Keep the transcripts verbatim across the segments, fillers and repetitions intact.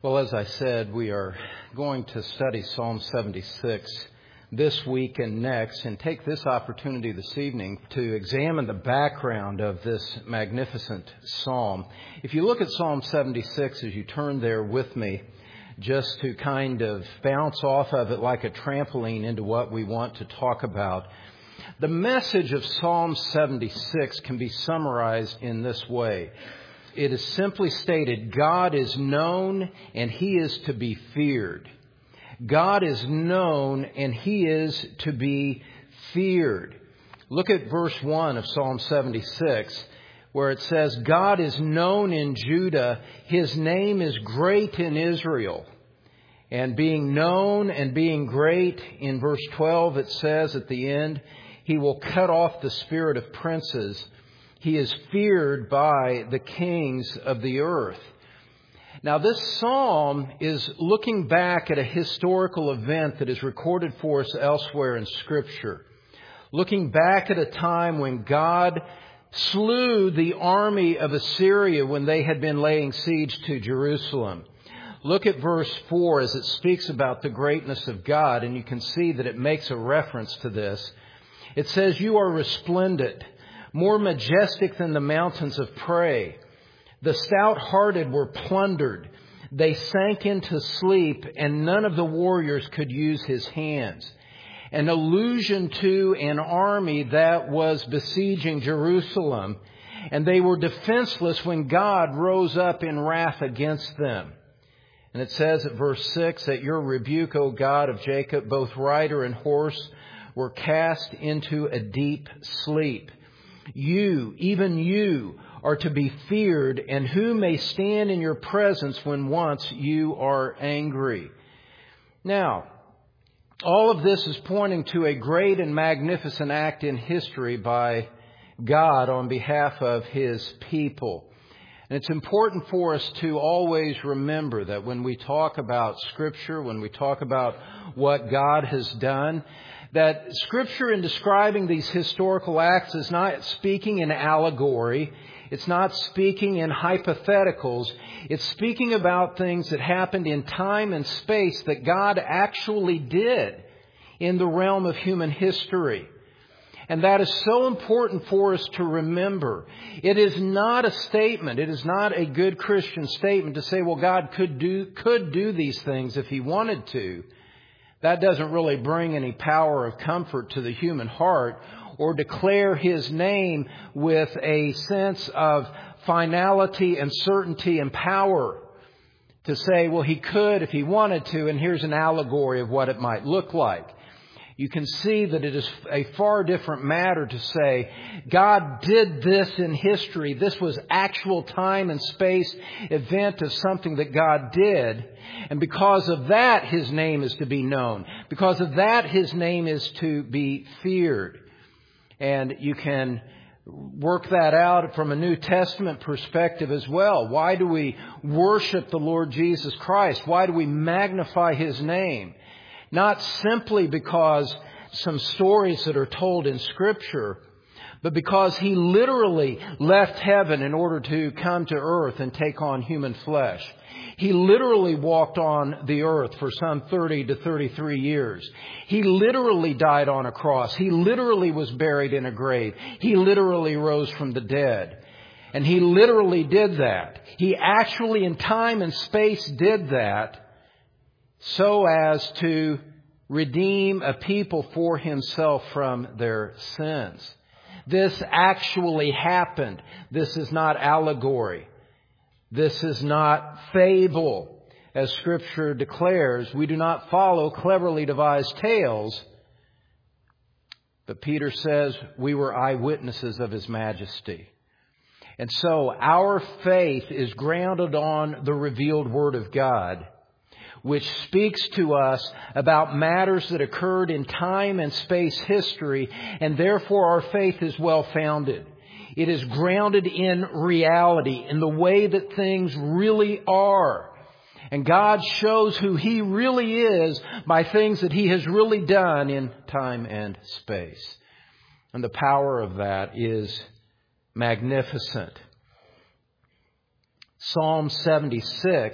Well, as I said, we are going to study Psalm seventy-six this week and next, and take this opportunity this evening to examine the background of this magnificent psalm. If you look at Psalm seventy-six as you turn there with me, just to kind of bounce off of it like a trampoline into what we want to talk about, the message of Psalm seventy-six can be summarized in this way. It is simply stated, God is known and He is to be feared. God is known and He is to be feared. Look at verse one of Psalm seventy-six, where it says, God is known in Judah, His name is great in Israel. And being known and being great, in verse twelve it says at the end, He will cut off the spirit of princes. He is feared by the kings of the earth. Now, this psalm is looking back at a historical event that is recorded for us elsewhere in Scripture. Looking back at a time when God slew the army of Assyria when they had been laying siege to Jerusalem. Look at verse four as it speaks about the greatness of God, and you can see that it makes a reference to this. It says, You are resplendent, more majestic than the mountains of prey. The stout-hearted were plundered. They sank into sleep, and none of the warriors could use his hands. An allusion to an army that was besieging Jerusalem, and they were defenseless when God rose up in wrath against them. And it says at verse six, At your rebuke, O God of Jacob, both rider and horse were cast into a deep sleep. You, even you, are to be feared, and who may stand in your presence when once you are angry? Now, all of this is pointing to a great and magnificent act in history by God on behalf of His people. And it's important for us to always remember that when we talk about Scripture, when we talk about what God has done, that Scripture in describing these historical acts is not speaking in allegory. It's not speaking in hypotheticals. It's speaking about things that happened in time and space that God actually did in the realm of human history. And that is so important for us to remember. It is not a statement. It is not a good Christian statement to say, well, God could do, could do these things if He wanted to. That doesn't really bring any power of comfort to the human heart, or declare His name with a sense of finality and certainty and power. To say, well, He could if He wanted to, and here's an allegory of what it might look like. You can see that it is a far different matter to say, God did this in history. This was actual time and space event of something that God did. And because of that, His name is to be known. Because of that, His name is to be feared. And you can work that out from a New Testament perspective as well. Why do we worship the Lord Jesus Christ? Why do we magnify His name? Not simply because some stories that are told in Scripture, but because He literally left heaven in order to come to earth and take on human flesh. He literally walked on the earth for some thirty to thirty-three years. He literally died on a cross. He literally was buried in a grave. He literally rose from the dead. And He literally did that. He actually in time and space did that so as to redeem a people for Himself from their sins. This actually happened. This is not allegory. This is not fable. As Scripture declares, we do not follow cleverly devised tales. But Peter says we were eyewitnesses of His majesty. And so our faith is grounded on the revealed Word of God, which speaks to us about matters that occurred in time and space history, and therefore our faith is well-founded. It is grounded in reality, in the way that things really are. And God shows who He really is by things that He has really done in time and space. And the power of that is magnificent. Psalm seventy-six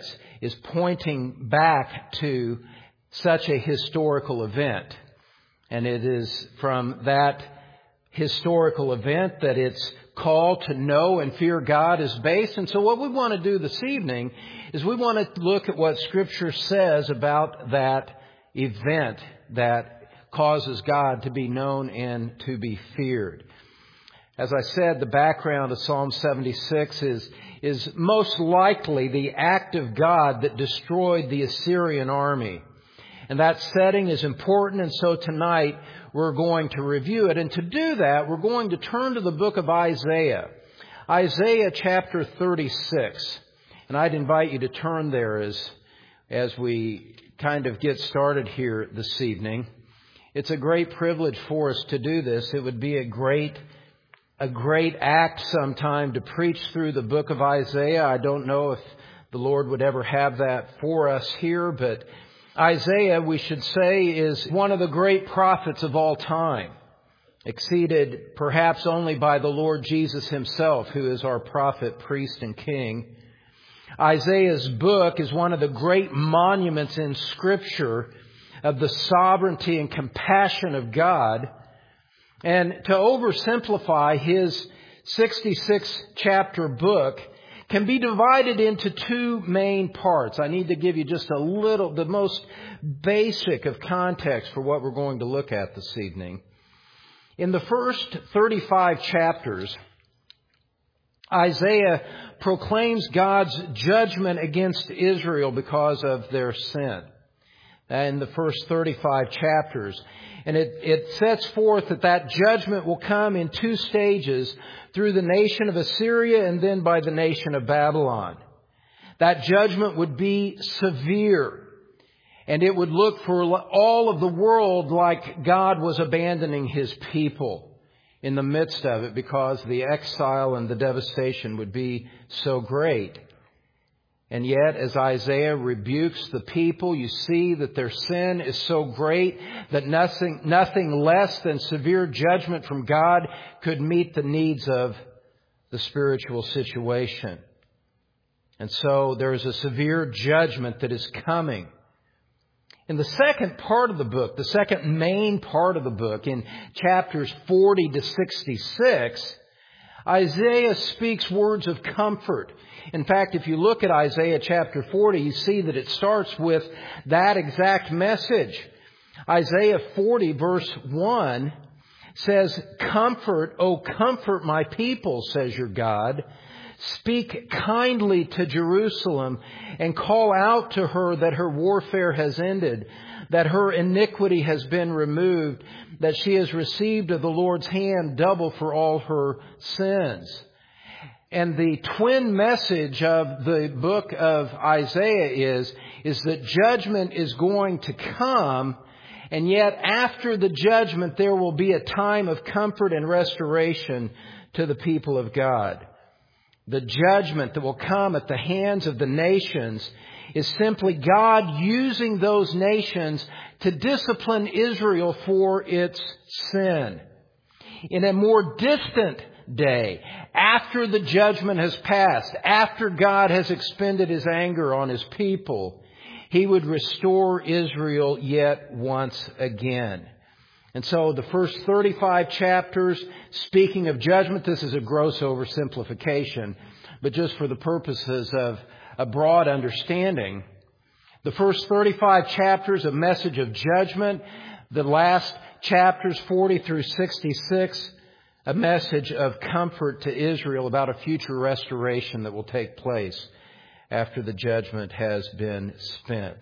is pointing back to such a historical event. And it is from that historical event that its call to know and fear God is based. And so what we want to do this evening is we want to look at what Scripture says about that event that causes God to be known and to be feared. As I said, the background of Psalm seventy-six is, is most likely the act of God that destroyed the Assyrian army. And that setting is important, and so tonight we're going to review it. And to do that, we're going to turn to the book of Isaiah. Isaiah chapter thirty-six. And I'd invite you to turn there as, as we kind of get started here this evening. It's a great privilege for us to do this. It would be a great, a great act sometime to preach through the book of Isaiah. I don't know if the Lord would ever have that for us here, but Isaiah, we should say, is one of the great prophets of all time, exceeded perhaps only by the Lord Jesus himself, who is our prophet, priest, and king. Isaiah's book is one of the great monuments in Scripture of the sovereignty and compassion of God. And to oversimplify, his sixty-six chapter book can be divided into two main parts. I need to give you just a little, the most basic of context for what we're going to look at this evening. In the first thirty-five chapters, Isaiah proclaims God's judgment against Israel because of their sin. In the first thirty-five chapters. And it, it sets forth that that judgment will come in two stages, through the nation of Assyria and then by the nation of Babylon. That judgment would be severe, and it would look for all of the world like God was abandoning His people in the midst of it, because the exile and the devastation would be so great. And yet, as Isaiah rebukes the people, you see that their sin is so great that nothing, nothing less than severe judgment from God could meet the needs of the spiritual situation. And so there is a severe judgment that is coming. In the second part of the book, the second main part of the book, in chapters forty to sixty-six, Isaiah speaks words of comfort. In fact, if you look at Isaiah chapter forty, you see that it starts with that exact message. Isaiah forty verse one says, "Comfort, O comfort my people, says your God. Speak kindly to Jerusalem and call out to her that her warfare has ended, that her iniquity has been removed, that she has received of the Lord's hand double for all her sins." And the twin message of the book of Isaiah is, is that judgment is going to come, and yet after the judgment there will be a time of comfort and restoration to the people of God. The judgment that will come at the hands of the nations is simply God using those nations to discipline Israel for its sin. In a more distant day, after the judgment has passed, after God has expended His anger on His people, He would restore Israel yet once again. And so the first thirty-five chapters, speaking of judgment, this is a gross oversimplification, but just for the purposes of a broad understanding, the first thirty-five chapters, a message of judgment. The last chapters, forty through sixty-six, a message of comfort to Israel about a future restoration that will take place after the judgment has been spent.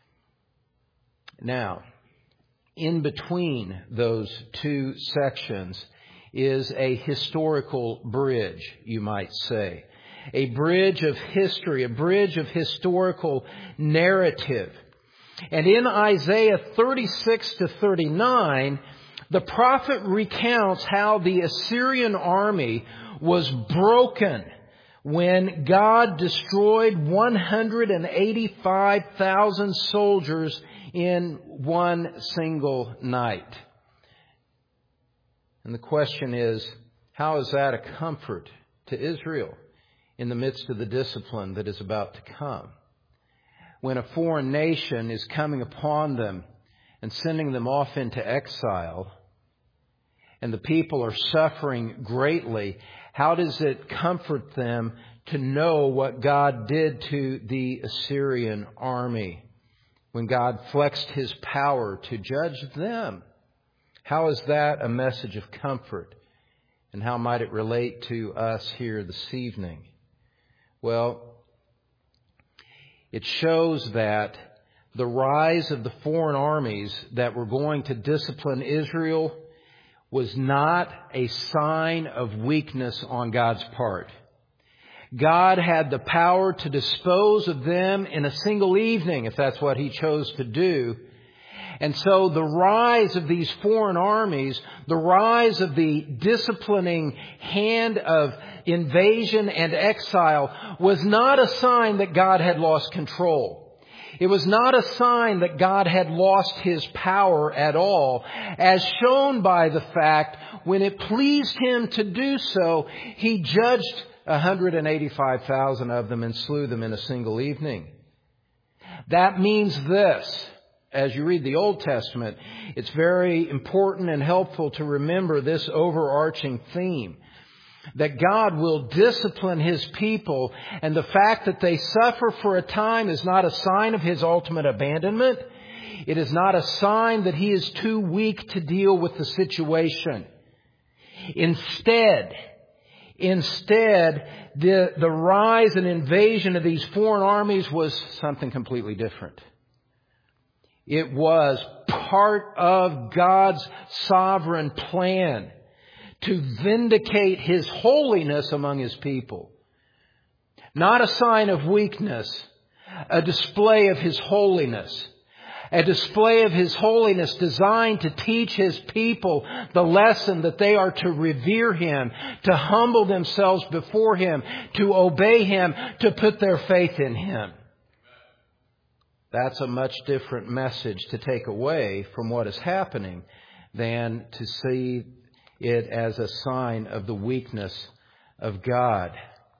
Now, in between those two sections is a historical bridge, you might say. A bridge of history, a bridge of historical narrative. And in Isaiah thirty-six to thirty-nine, the prophet recounts how the Assyrian army was broken when God destroyed one hundred eighty-five thousand soldiers in one single night. And the question is, how is that a comfort to Israel in the midst of the discipline that is about to come? when a foreign nation is coming upon them and sending them off into exile, and the people are suffering greatly, how does it comfort them to know what God did to the Assyrian army when God flexed His power to judge them? How is that a message of comfort? And how might it relate to us here this evening? Well, it shows that the rise of the foreign armies that were going to discipline Israel was not a sign of weakness on God's part. God had the power to dispose of them in a single evening, if that's what He chose to do. And so the rise of these foreign armies, the rise of the disciplining hand of invasion and exile, was not a sign that God had lost control. It was not a sign that God had lost His power at all, as shown by the fact when it pleased Him to do so, He judged one hundred eighty-five thousand of them and slew them in a single evening. That means this. As you read the Old Testament, it's very important and helpful to remember this overarching theme. That God will discipline His people, and the fact that they suffer for a time is not a sign of His ultimate abandonment. It is not a sign that He is too weak to deal with the situation. Instead, instead, the, the rise and invasion of these foreign armies was something completely different. It was part of God's sovereign plan to vindicate His holiness among His people. Not a sign of weakness, a display of His holiness. A display of His holiness designed to teach His people the lesson that they are to revere Him, to humble themselves before Him, to obey Him, to put their faith in Him. That's a much different message to take away from what is happening than to see it as a sign of the weakness of God.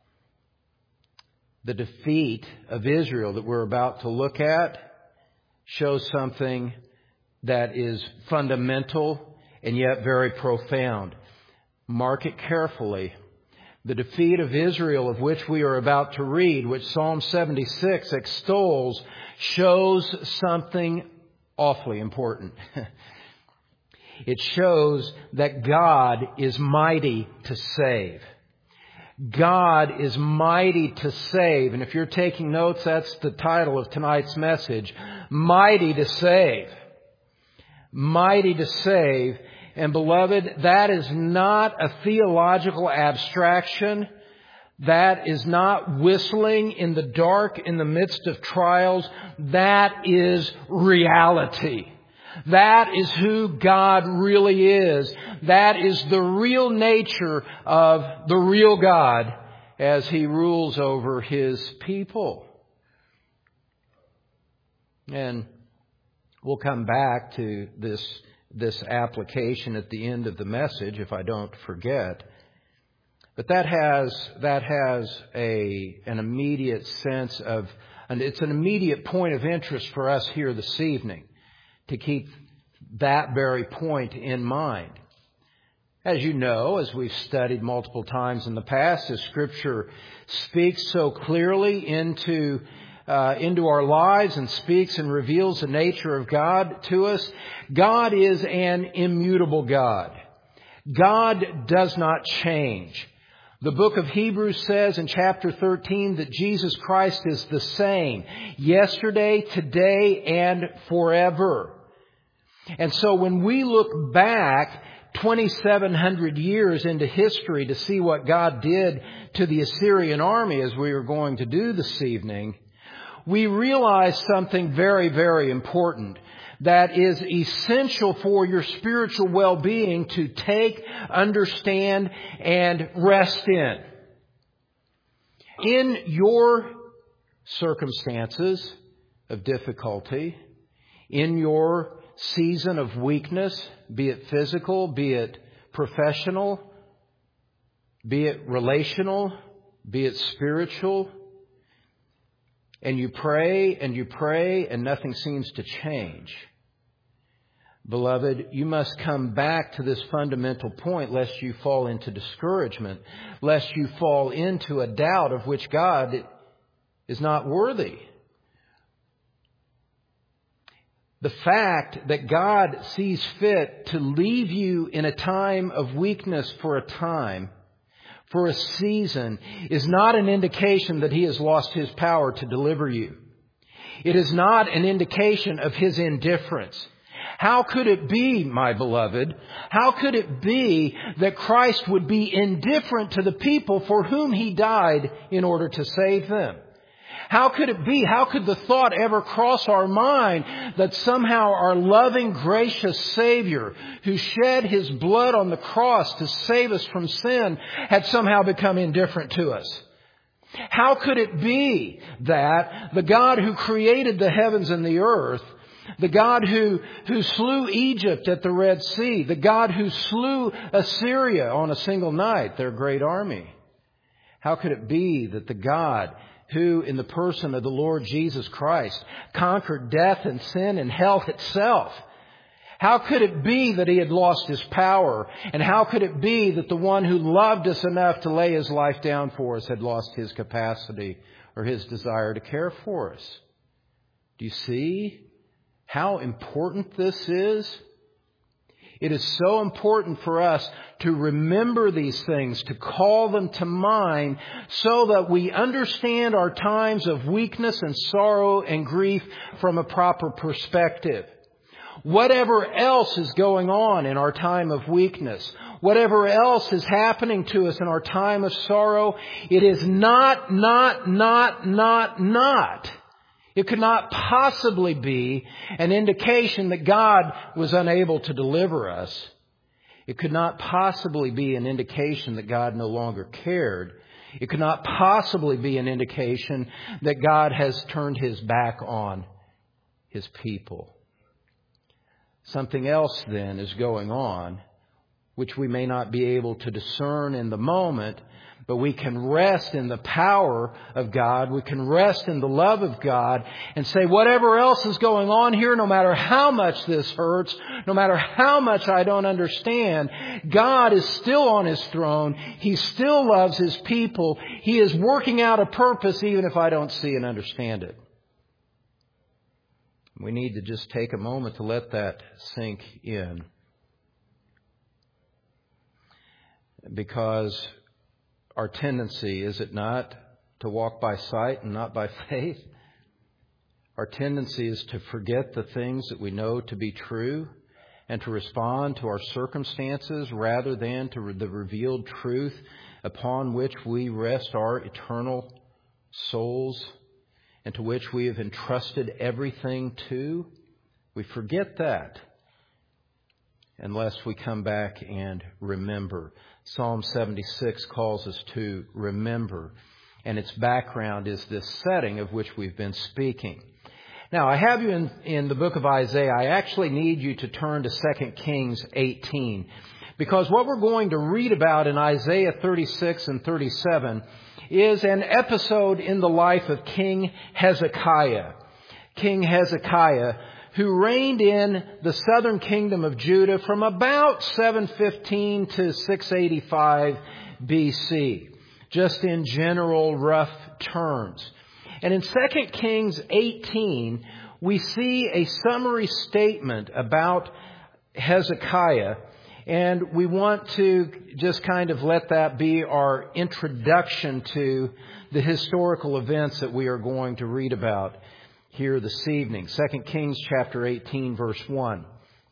The defeat of Israel that we're about to look at shows something that is fundamental and yet very profound. Mark it carefully. The defeat of Israel, of which we are about to read, which Psalm seventy-six extols, shows something awfully important. It shows that God is mighty to save. God is mighty to save. And if you're taking notes, that's the title of tonight's message. Mighty to save. Mighty to save. And beloved, that is not a theological abstraction. That is not whistling in the dark in the midst of trials. That is reality. That is who God really is. That is the real nature of the real God as He rules over His people. And we'll come back to this, this application at the end of the message if I don't forget. But that has, that has a, an immediate sense of, and it's an immediate point of interest for us here this evening, to keep that very point in mind. As you know, as we've studied multiple times in the past, as Scripture speaks so clearly into uh, into our lives and speaks and reveals the nature of God to us, God is an immutable God. God does not change. The book of Hebrews says in chapter thirteen that Jesus Christ is the same yesterday, today, and forever. And so when we look back twenty-seven hundred years into history to see what God did to the Assyrian army, as we are going to do this evening, we realize something very, very important that is essential for your spiritual well-being to take, understand, and rest in. In your circumstances of difficulty, in your season of weakness, be it physical, be it professional, be it relational, be it spiritual, And you pray and you pray and nothing seems to change. Beloved, you must come back to this fundamental point lest you fall into discouragement, lest you fall into a doubt of which God is not worthy. The fact that God sees fit to leave you in a time of weakness for a time, for a season, is not an indication that He has lost His power to deliver you. It is not an indication of His indifference. How could it be, my beloved, how could it be that Christ would be indifferent to the people for whom He died in order to save them? How could it be? How could the thought ever cross our mind that somehow our loving, gracious Savior, who shed His blood on the cross to save us from sin, had somehow become indifferent to us? How could it be that the God who created the heavens and the earth, the God who, who slew Egypt at the Red Sea, the God who slew Assyria on a single night, their great army, how could it be that the God who, in the person of the Lord Jesus Christ, conquered death and sin and hell itself, how could it be that He had lost His power? And how could it be that the one who loved us enough to lay His life down for us had lost His capacity or His desire to care for us? Do you see how important this is? It is so important for us to remember these things, to call them to mind so that we understand our times of weakness and sorrow and grief from a proper perspective. Whatever else is going on in our time of weakness, whatever else is happening to us in our time of sorrow, it is not, not, not, not, not. It could not possibly be an indication that God was unable to deliver us. It could not possibly be an indication that God no longer cared. It could not possibly be an indication that God has turned His back on His people. Something else then is going on, which we may not be able to discern in the moment, but we can rest in the power of God. We can rest in the love of God and say, whatever else is going on here, no matter how much this hurts, no matter how much I don't understand, God is still on His throne. He still loves His people. He is working out a purpose even if I don't see and understand it. We need to just take a moment to let that sink in. Because our tendency, is it not, to walk by sight and not by faith? Our tendency is to forget the things that we know to be true and to respond to our circumstances rather than to the revealed truth upon which we rest our eternal souls and to which we have entrusted everything to. We forget that unless we come back and remember. Psalm seventy-six calls us to remember, and its background is this setting of which we've been speaking. Now, I have you in, in the book of Isaiah. I actually need you to turn to Second Kings eighteen, because what we're going to read about in Isaiah thirty-six and thirty-seven is an episode in the life of King Hezekiah. King Hezekiah, who reigned in the southern kingdom of Judah from about seven fifteen to six eighty-five B C, just in general rough terms. And in Second Kings eighteen, we see a summary statement about Hezekiah, and we want to just kind of let that be our introduction to the historical events that we are going to read about here this evening. Second Kings chapter eighteen, verse one.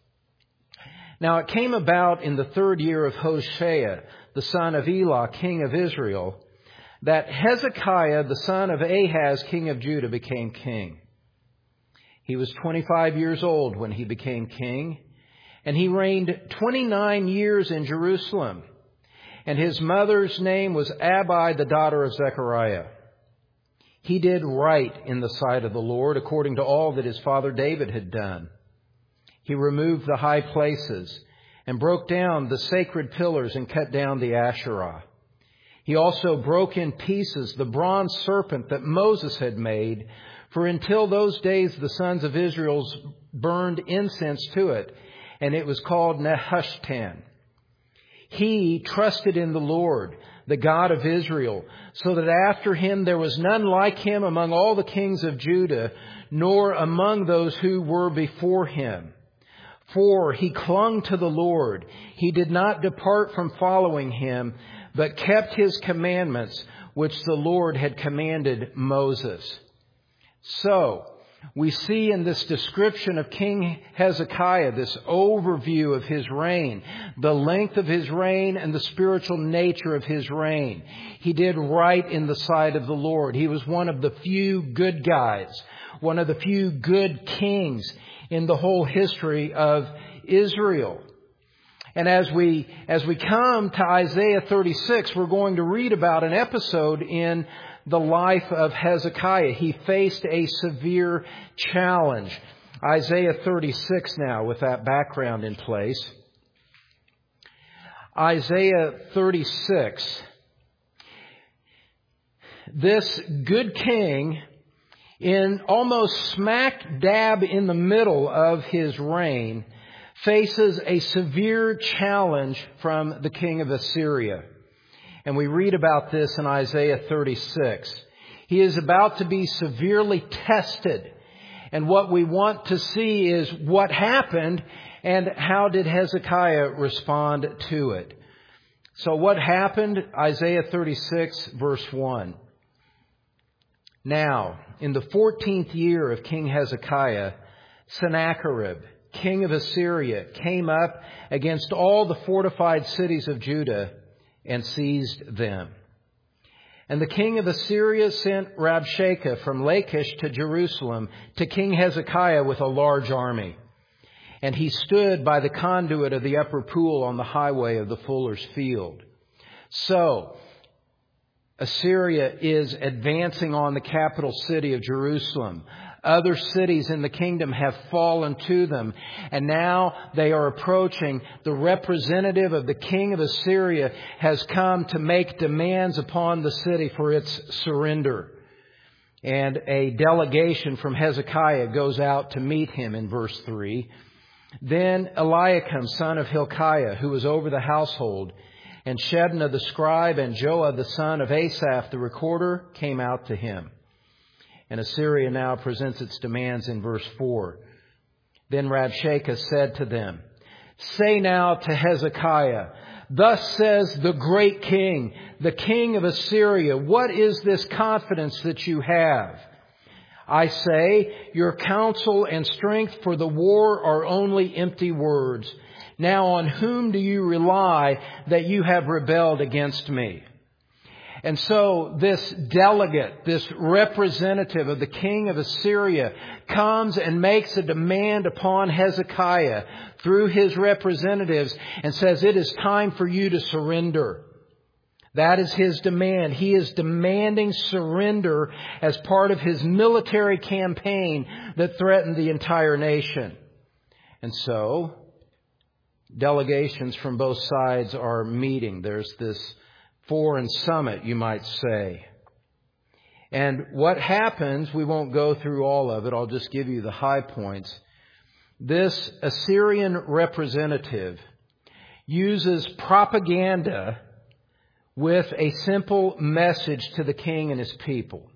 Now it came about in the third year of Hoshea, the son of Elah, king of Israel, that Hezekiah, the son of Ahaz, king of Judah, became king. He was twenty-five years old when he became king, and he reigned twenty-nine years in Jerusalem. And his mother's name was Abi, the daughter of Zechariah. He did right in the sight of the Lord, according to all that his father David had done. He removed the high places and broke down the sacred pillars and cut down the Asherah. He also broke in pieces the bronze serpent that Moses had made, for until those days the sons of Israel burned incense to it, and it was called Nehushtan. He trusted in the Lord, the God of Israel, so that after him there was none like him among all the kings of Judah, nor among those who were before him. For he clung to the Lord. He did not depart from following him, but kept his commandments, which the Lord had commanded Moses. So, we see in this description of King Hezekiah, this overview of his reign, the length of his reign and the spiritual nature of his reign. He did right in the sight of the Lord. He was one of the few good guys, one of the few good kings in the whole history of Israel. And as we, as we come to Isaiah thirty-six, we're going to read about an episode in the life of Hezekiah. He faced a severe challenge. Isaiah thirty-six now, with that background in place. Isaiah thirty-six. This good king, in almost smack dab in the middle of his reign, faces a severe challenge from the king of Assyria. And we read about this in Isaiah thirty-six. He is about to be severely tested. And what we want to see is what happened and how did Hezekiah respond to it. So what happened? Isaiah thirty-six, verse one. Now, in the fourteenth year of King Hezekiah, Sennacherib, king of Assyria, came up against all the fortified cities of Judah and seized them. And the king of Assyria sent Rabshakeh from Lachish to Jerusalem to King Hezekiah with a large army. And he stood by the conduit of the upper pool on the highway of the fuller's field. So, Assyria is advancing on the capital city of Jerusalem. Other cities in the kingdom have fallen to them. And now they are approaching. The representative of the king of Assyria has come to make demands upon the city for its surrender. And a delegation from Hezekiah goes out to meet him in verse three. Then Eliakim, son of Hilkiah, who was over the household, and Shebna the scribe and Joah the son of Asaph the recorder came out to him. And Assyria now presents its demands in verse four. Then Rabshakeh said to them, "Say now to Hezekiah, thus says the great king, the king of Assyria, what is this confidence that you have? I say, your counsel and strength for the war are only empty words. Now on whom do you rely that you have rebelled against me?" And so this delegate, this representative of the king of Assyria, comes and makes a demand upon Hezekiah through his representatives and says, it is time for you to surrender. That is his demand. He is demanding surrender as part of his military campaign that threatened the entire nation. And so delegations from both sides are meeting. There's this foreign summit, you might say. And what happens, we won't go through all of it. I'll just give you the high points. This Assyrian representative uses propaganda with a simple message to the king and his people.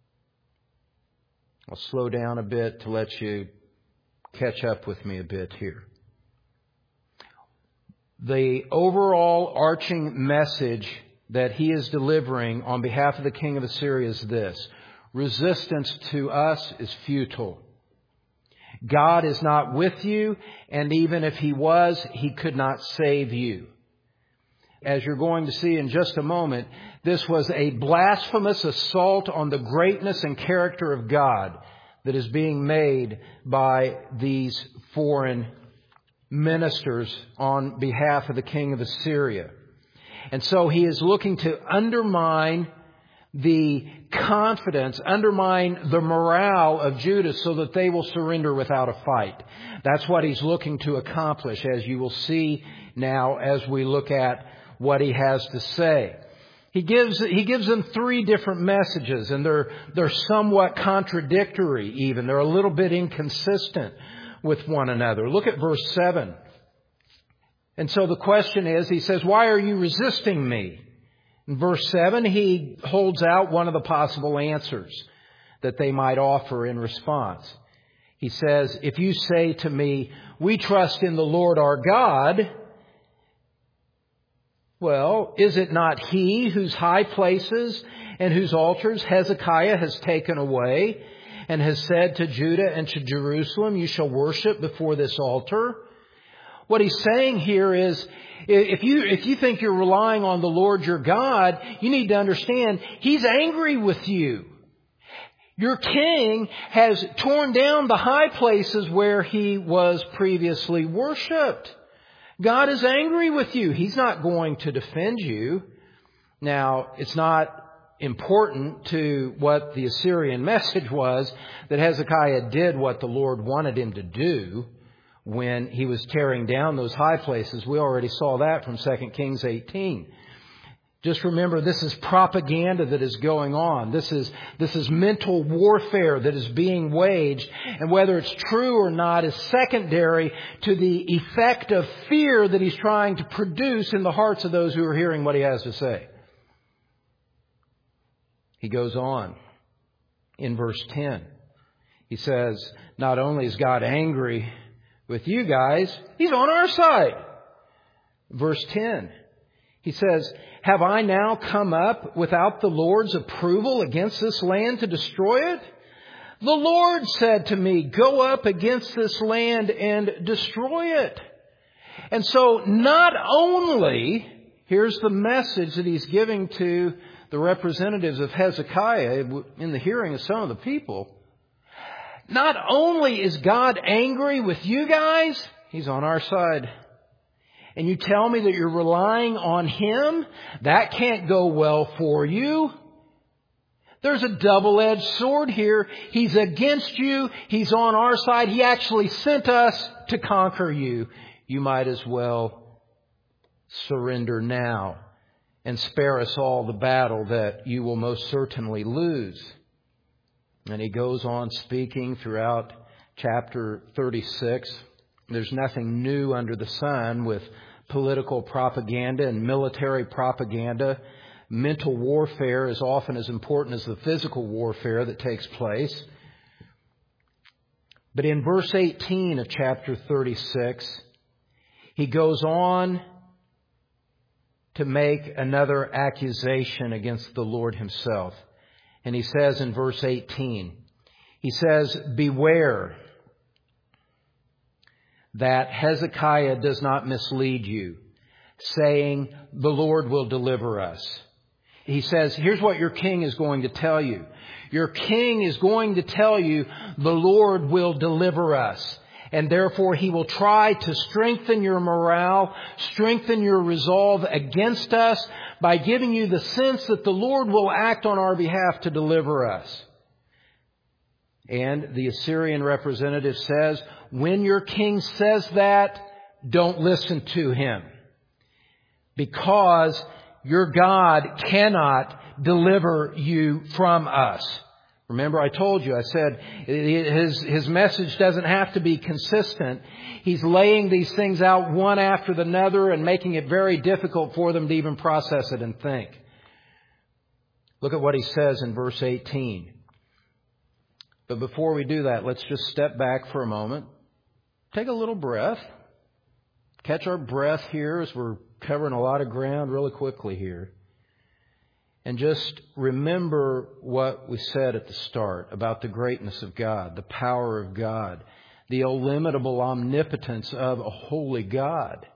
I'll slow down a bit to let you catch up with me a bit here. The overall arching message that he is delivering on behalf of the king of Assyria is this: resistance to us is futile. God is not with you, and even if he was, he could not save you. As you're going to see in just a moment, this was a blasphemous assault on the greatness and character of God that is being made by these foreign ministers on behalf of the king of Assyria. And so he is looking to undermine the confidence, undermine the morale of Judah so that they will surrender without a fight. That's what he's looking to accomplish, as you will see now as we look at what he has to say. He gives, he gives them three different messages, and they're, they're somewhat contradictory even. They're a little bit inconsistent with one another. Look at verse seven. And so the question is, he says, why are you resisting me? In verse seven, he holds out one of the possible answers that they might offer in response. He says, if you say to me, we trust in the Lord our God, well, is it not He whose high places and whose altars Hezekiah has taken away and has said to Judah and to Jerusalem, you shall worship before this altar? What he's saying here is, if you, if you think you're relying on the Lord your God, you need to understand He's angry with you. Your king has torn down the high places where he was previously worshipped. God is angry with you. He's not going to defend you. Now, it's not important to what the Assyrian message was that Hezekiah did what the Lord wanted him to do when he was tearing down those high places. We already saw that from Second Kings eighteen. Just remember, this is propaganda that is going on. This is, this is mental warfare that is being waged. And whether it's true or not is secondary to the effect of fear that he's trying to produce in the hearts of those who are hearing what he has to say. He goes on in verse ten. He says, not only is God angry with you guys, He's on our side. Verse ten. He says, have I now come up without the Lord's approval against this land to destroy it? The Lord said to me, go up against this land and destroy it. And so not only, here's the message that he's giving to the representatives of Hezekiah in the hearing of some of the people. Not only is God angry with you guys, He's on our side. And you tell me that you're relying on Him? That can't go well for you. There's a double-edged sword here. He's against you. He's on our side. He actually sent us to conquer you. You might as well surrender now and spare us all the battle that you will most certainly lose. And he goes on speaking throughout chapter thirty-six. There's nothing new under the sun with political propaganda and military propaganda. Mental warfare is often as important as the physical warfare that takes place. But in verse eighteen of chapter thirty-six, he goes on to make another accusation against the Lord Himself. And he says in verse eighteen, he says, beware that Hezekiah does not mislead you, saying, the Lord will deliver us. He says, here's what your king is going to tell you. Your king is going to tell you, the Lord will deliver us. And therefore he will try to strengthen your morale, strengthen your resolve against us by giving you the sense that the Lord will act on our behalf to deliver us. And the Assyrian representative says, when your king says that, don't listen to him. Because your God cannot deliver you from us. Remember, I told you, I said his, his message doesn't have to be consistent. He's laying these things out one after the other and making it very difficult for them to even process it and think. Look at what he says in verse eighteen. But before we do that, let's just step back for a moment. Take a little breath. Catch our breath here as we're covering a lot of ground really quickly here. And just remember what we said at the start about the greatness of God, the power of God, the illimitable omnipotence of a holy God.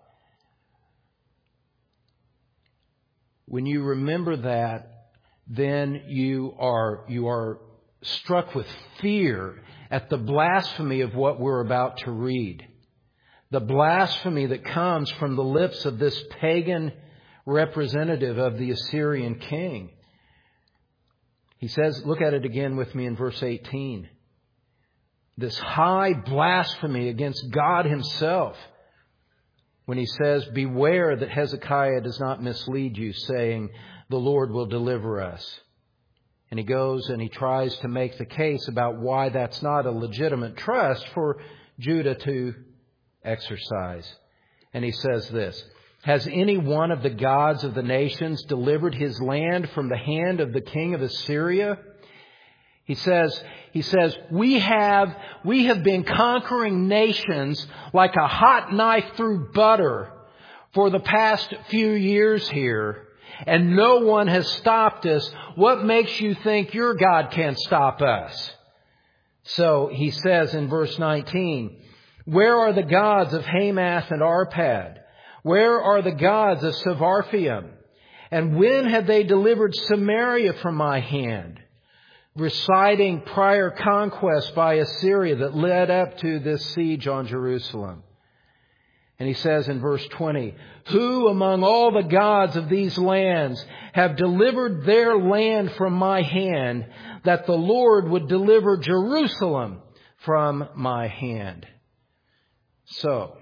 When you remember that, then you are, you are struck with fear at the blasphemy of what we're about to read. The blasphemy that comes from the lips of this pagan representative of the Assyrian king. He says, look at it again with me in verse eighteen. This high blasphemy against God Himself. When he says, beware that Hezekiah does not mislead you, saying, the Lord will deliver us. And he goes and he tries to make the case about why that's not a legitimate trust for Judah to exercise. And he says this, has any one of the gods of the nations delivered his land from the hand of the king of Assyria? He says, he says, we have, we have been conquering nations like a hot knife through butter for the past few years here, and no one has stopped us. What makes you think your God can't stop us? So he says in verse nineteen, where are the gods of Hamath and Arpad? Where are the gods of Sepharvaim? And when have they delivered Samaria from my hand? Reciting prior conquests by Assyria that led up to this siege on Jerusalem. And he says in verse twenty, who among all the gods of these lands have delivered their land from my hand, that the Lord would deliver Jerusalem from my hand? So,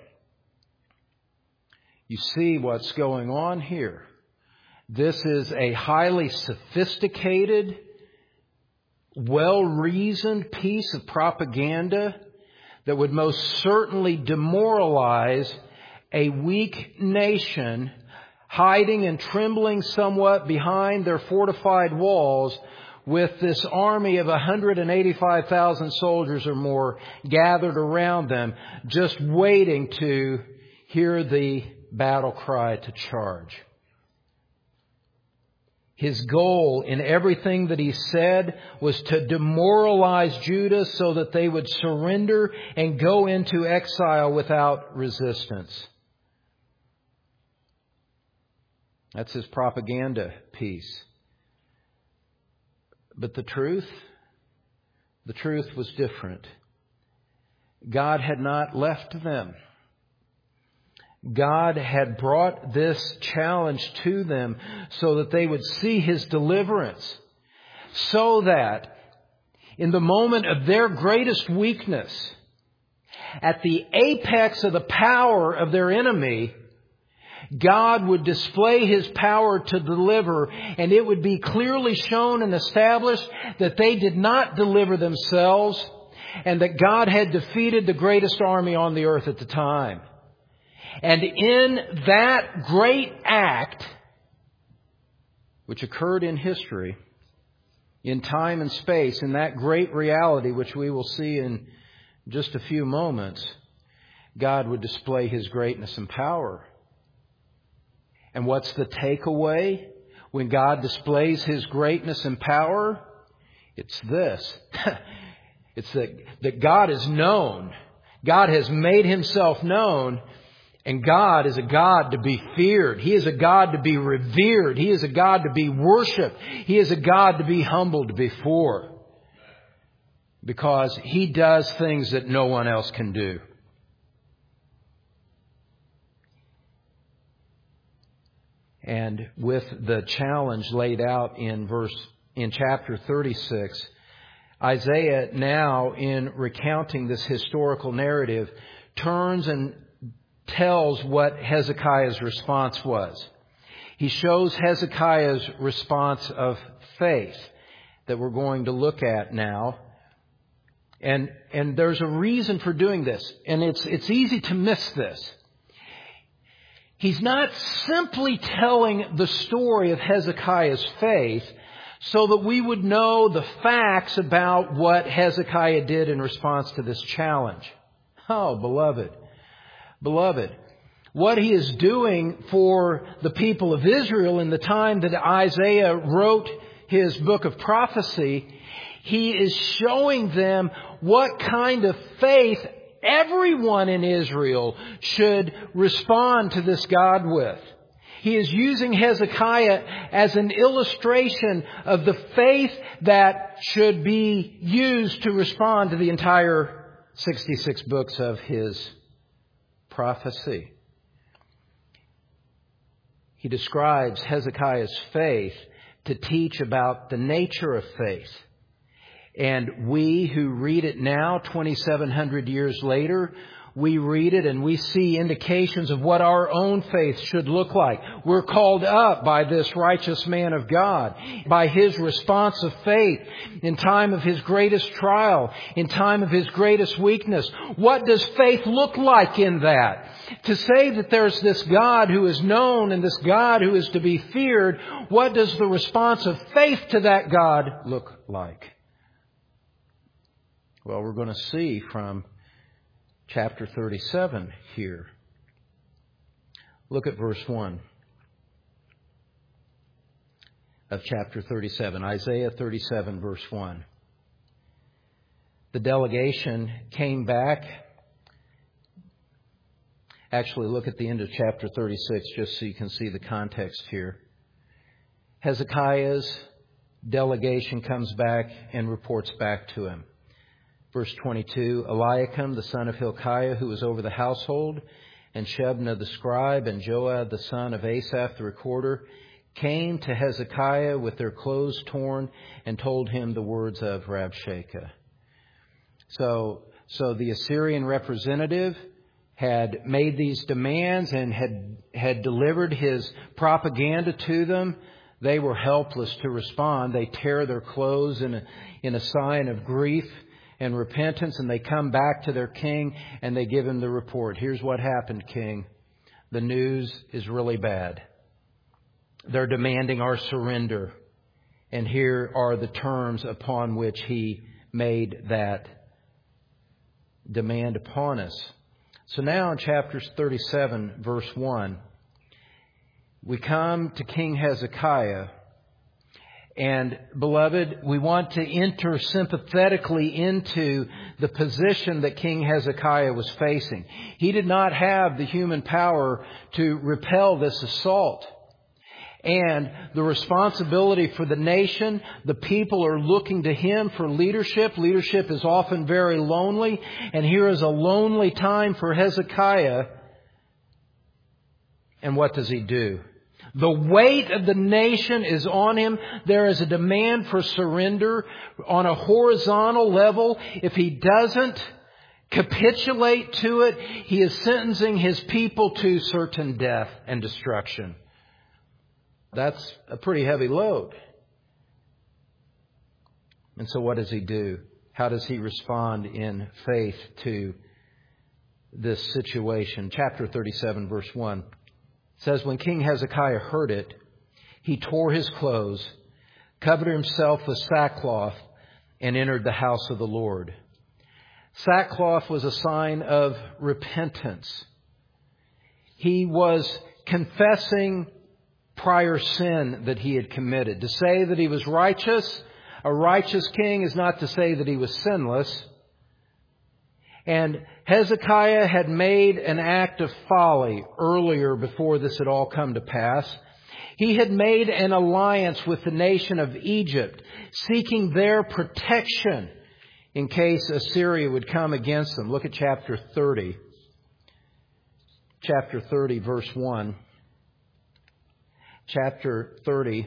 you see what's going on here. This is a highly sophisticated, well-reasoned piece of propaganda that would most certainly demoralize a weak nation hiding and trembling somewhat behind their fortified walls with this army of one hundred eighty-five thousand soldiers or more gathered around them, just waiting to hear the battle cry to charge. His goal in everything that he said was to demoralize Judah so that they would surrender and go into exile without resistance. That's his propaganda piece. But the truth, the truth was different. God had not left them. God had brought this challenge to them so that they would see His deliverance. So that in the moment of their greatest weakness, at the apex of the power of their enemy, God would display His power to deliver, and it would be clearly shown and established that they did not deliver themselves, and that God had defeated the greatest army on the earth at the time. And in that great act, which occurred in history, in time and space, in that great reality, which we will see in just a few moments, God would display His greatness and power. And what's the takeaway when God displays His greatness and power? It's this. It's that, that God is known. God has made Himself known. And God is a God to be feared. He is a God to be revered. He is a God to be worshipped. He is a God to be humbled before. Because He does things that no one else can do. And with the challenge laid out in verse, in chapter thirty-six, Isaiah now, in recounting this historical narrative, turns and tells what Hezekiah's response was. He shows Hezekiah's response of faith that we're going to look at now. And, and there's a reason for doing this. And it's, it's easy to miss this. He's not simply telling the story of Hezekiah's faith so that we would know the facts about what Hezekiah did in response to this challenge. Oh, beloved. Beloved, what he is doing for the people of Israel in the time that Isaiah wrote his book of prophecy, he is showing them what kind of faith everyone in Israel should respond to this God with. He is using Hezekiah as an illustration of the faith that should be used to respond to the entire sixty-six books of his prophecy. He describes Hezekiah's faith to teach about the nature of faith. And we who read it now, twenty-seven hundred years later, we read it and we see indications of what our own faith should look like. We're called up by this righteous man of God, by his response of faith in time of his greatest trial, in time of his greatest weakness. What does faith look like in that? To say that there's this God who is known and this God who is to be feared, what does the response of faith to that God look like? Well, we're going to see from chapter thirty-seven here. Look at verse one of chapter thirty-seven. Isaiah thirty-seven, verse one. The delegation came back. Actually, look at the end of chapter thirty-six just so you can see the context here. Hezekiah's delegation comes back and reports back to him. Verse twenty-two, Eliakim, the son of Hilkiah, who was over the household, and Shebna the scribe, and Joab, the son of Asaph the recorder, came to Hezekiah with their clothes torn and told him the words of Rabshakeh. So, so the Assyrian representative had made these demands and had, had delivered his propaganda to them. They were helpless to respond. They tear their clothes in a, in a sign of grief and repentance, and they come back to their king and they give him the report. Here's what happened, king. The news is really bad. They're demanding our surrender. And here are the terms upon which he made that demand upon us. So now in chapter thirty-seven, verse one, we come to King Hezekiah. And, beloved, we want to enter sympathetically into the position that King Hezekiah was facing. He did not have the human power to repel this assault. And the responsibility for the nation, the people are looking to him for leadership. Leadership is often very lonely. And here is a lonely time for Hezekiah. And what does he do? The weight of the nation is on him. There is a demand for surrender on a horizontal level. If he doesn't capitulate to it, he is sentencing his people to certain death and destruction. That's a pretty heavy load. And so what does he do? How does he respond in faith to this situation? Chapter thirty-seven, verse one. It says, when King Hezekiah heard it, he tore his clothes, covered himself with sackcloth, and entered the house of the Lord. Sackcloth was a sign of repentance. He was confessing prior sin that he had committed. To say that he was righteous, a righteous king, is not to say that he was sinless. And Hezekiah had made an act of folly earlier before this had all come to pass. He had made an alliance with the nation of Egypt, seeking their protection in case Assyria would come against them. Look at chapter thirty. Chapter thirty, verse one. Chapter thirty,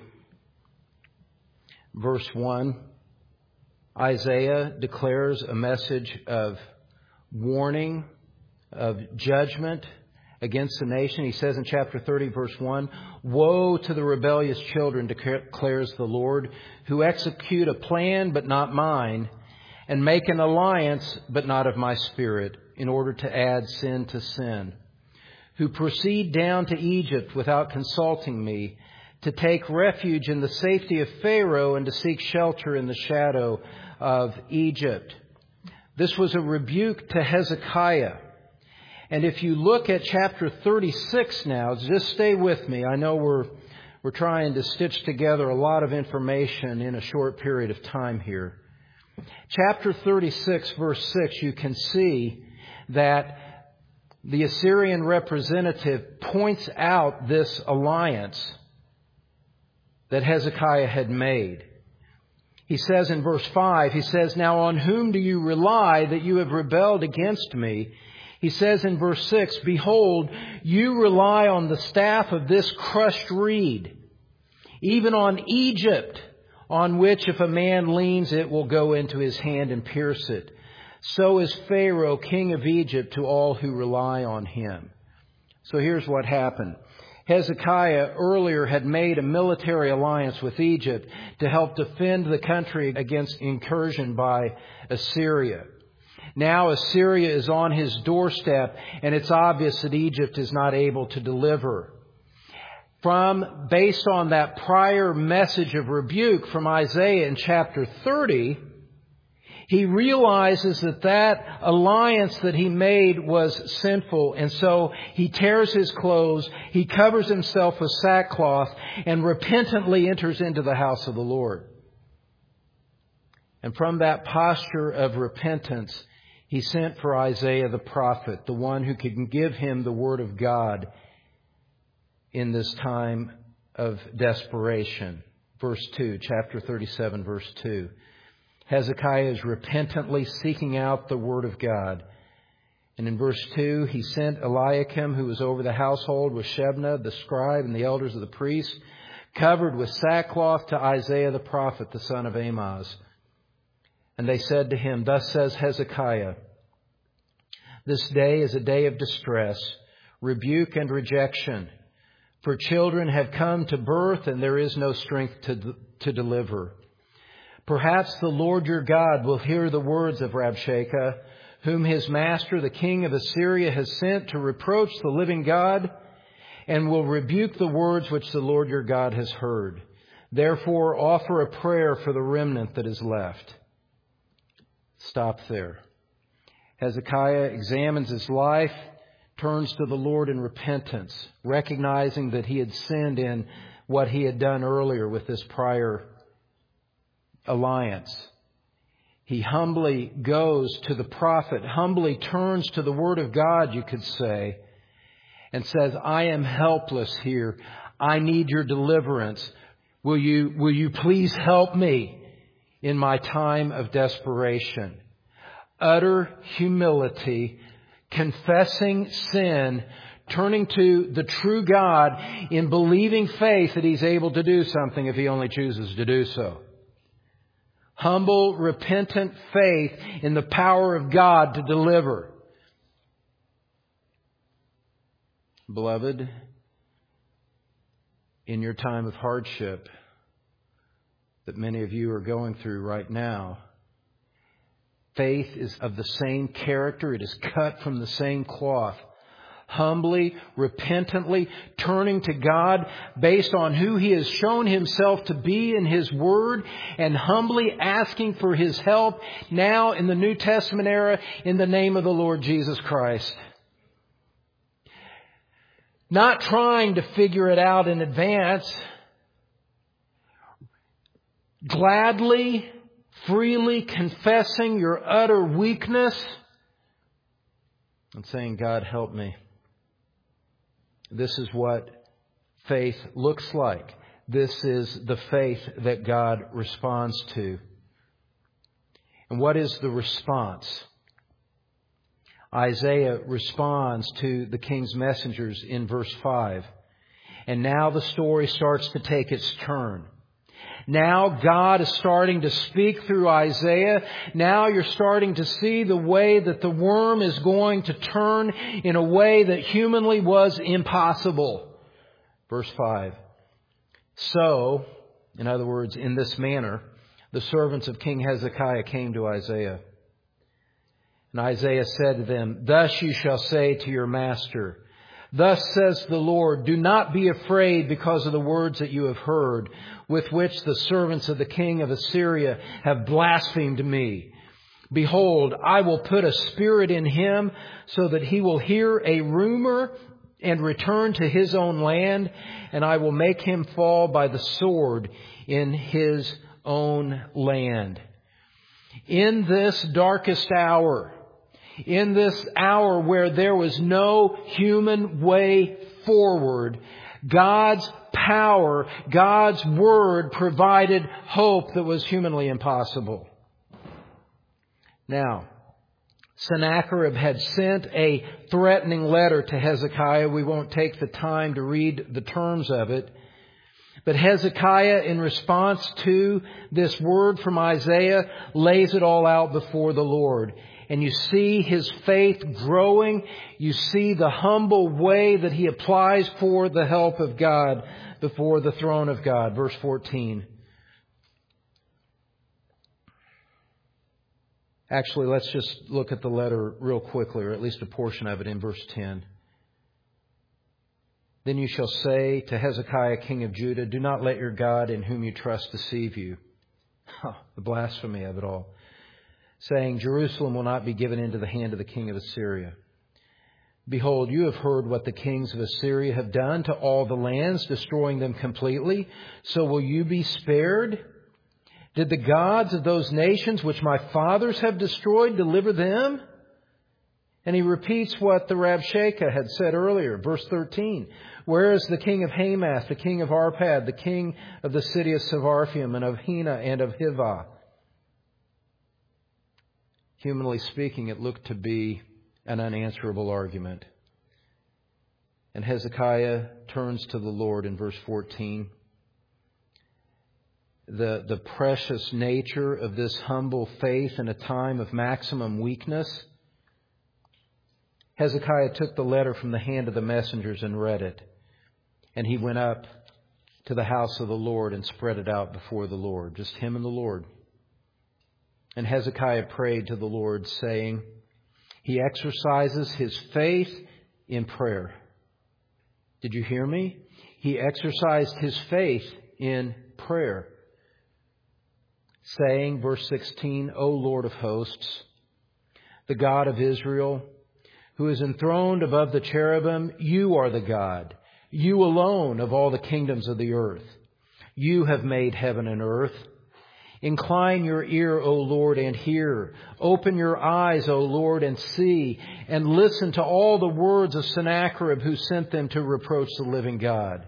verse one. Isaiah declares a message of warning, of judgment against the nation. He says in chapter thirty, verse one, woe to the rebellious children, declares the Lord, who execute a plan but not mine, and make an alliance but not of my spirit, in order to add sin to sin, who proceed down to Egypt without consulting me, to take refuge in the safety of Pharaoh and to seek shelter in the shadow of Egypt. This was a rebuke to Hezekiah. And if you look at chapter thirty-six now, just stay with me. I know we're we're trying to stitch together a lot of information in a short period of time here. Chapter thirty-six, verse six, you can see that the Assyrian representative points out this alliance that Hezekiah had made. He says in verse five, he says, now on whom do you rely that you have rebelled against me? He says in verse six, behold, you rely on the staff of this crushed reed, even on Egypt, on which if a man leans, it will go into his hand and pierce it. So is Pharaoh, king of Egypt, to all who rely on him. So here's what happened. Hezekiah earlier had made a military alliance with Egypt to help defend the country against incursion by Assyria. Now Assyria is on his doorstep, and it's obvious that Egypt is not able to deliver. From, based on that prior message of rebuke from Isaiah in chapter thirty, he realizes that that alliance that he made was sinful, and so he tears his clothes, he covers himself with sackcloth, and repentantly enters into the house of the Lord. And from that posture of repentance, he sent for Isaiah the prophet, the one who could give him the word of God in this time of desperation. Verse two, chapter thirty-seven, verse two. Hezekiah is repentantly seeking out the word of God. And in verse two, he sent Eliakim, who was over the household, with Shebna, the scribe, and the elders of the priests, covered with sackcloth, to Isaiah the prophet, the son of Amoz. And they said to him, Thus says Hezekiah, This day is a day of distress, rebuke and rejection. For children have come to birth, and there is no strength to, to deliver. Perhaps the Lord your God will hear the words of Rabshakeh, whom his master, the king of Assyria, has sent to reproach the living God, and will rebuke the words which the Lord your God has heard. Therefore, offer a prayer for the remnant that is left. Stop there. Hezekiah examines his life, turns to the Lord in repentance, recognizing that he had sinned in what he had done earlier with this prior alliance. He humbly goes to the prophet, humbly turns to the word of God, you could say, and says, I am helpless here. I need your deliverance. Will you, will you please help me in my time of desperation? Utter humility, confessing sin, turning to the true God in believing faith that He's able to do something if He only chooses to do so. Humble, repentant faith in the power of God to deliver. Beloved, in your time of hardship that many of you are going through right now, faith is of the same character. It is cut from the same cloth. Humbly, repentantly, turning to God based on who He has shown Himself to be in His Word, and humbly asking for His help now in the New Testament era in the name of the Lord Jesus Christ. Not trying to figure it out in advance. Gladly, freely confessing your utter weakness and saying, God, help me. This is what faith looks like. This is the faith that God responds to. And what is the response? Isaiah responds to the king's messengers in verse five. And now the story starts to take its turn. Now God is starting to speak through Isaiah. Now you're starting to see the way that the worm is going to turn in a way that humanly was impossible. Verse five. So, in other words, in this manner, the servants of King Hezekiah came to Isaiah. And Isaiah said to them, Thus you shall say to your master, Thus says the Lord, Do not be afraid because of the words that you have heard, with which the servants of the king of Assyria have blasphemed me. Behold, I will put a spirit in him so that he will hear a rumor and return to his own land, and I will make him fall by the sword in his own land. In this darkest hour, in this hour where there was no human way forward, God's power, God's Word provided hope that was humanly impossible. Now, Sennacherib had sent a threatening letter to Hezekiah. We won't take the time to read the terms of it. But Hezekiah, in response to this word from Isaiah, lays it all out before the Lord. and you see his faith growing. You see the humble way that he applies for the help of God before the throne of God. Verse fourteen. Actually, let's just look at the letter real quickly, or at least a portion of it in verse ten. Then you shall say to Hezekiah, king of Judah, do not let your God in whom you trust deceive you. Oh, the blasphemy of it all. Saying, Jerusalem will not be given into the hand of the king of Assyria. Behold, you have heard what the kings of Assyria have done to all the lands, destroying them completely. So will you be spared? Did the gods of those nations which my fathers have destroyed deliver them? And he repeats what the Rabshakeh had said earlier, verse thirteen. Where is the king of Hamath, the king of Arpad, the king of the city of Sepharvaim, and of Hena and of Hivah? Humanly speaking, it looked to be an unanswerable argument. And Hezekiah turns to the Lord in verse fourteen. The, the precious nature of this humble faith in a time of maximum weakness. Hezekiah took the letter from the hand of the messengers and read it. And he went up to the house of the Lord and spread it out before the Lord. Just him and the Lord. And Hezekiah prayed to the Lord, saying, he exercises his faith in prayer. Did you hear me? He exercised his faith in prayer. Saying, verse sixteen, O Lord of hosts, the God of Israel, who is enthroned above the cherubim, you are the God, you alone of all the kingdoms of the earth. You have made heaven and earth. Incline your ear, O Lord, and hear. Open your eyes, O Lord, and see, and listen to all the words of Sennacherib, who sent them to reproach the living God.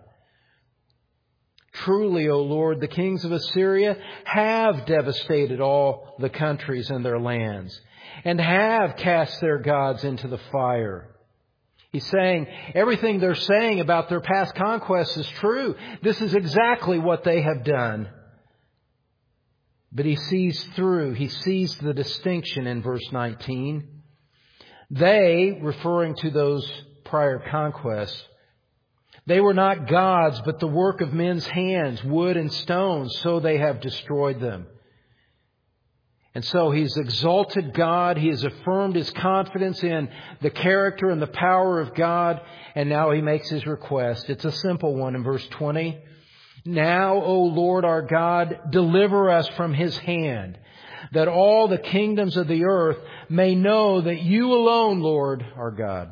Truly, O Lord, the kings of Assyria have devastated all the countries and their lands, and have cast their gods into the fire. He's saying everything they're saying about their past conquests is true. This is exactly what they have done. But he sees through, he sees the distinction in verse nineteen. They, referring to those prior conquests, they were not gods, but the work of men's hands, wood and stone, so they have destroyed them. And so he's exalted God. He has affirmed his confidence in the character and the power of God. And now he makes his request. It's a simple one in verse twenty. Now, O Lord our God, deliver us from his hand, that all the kingdoms of the earth may know that you alone, Lord, are God.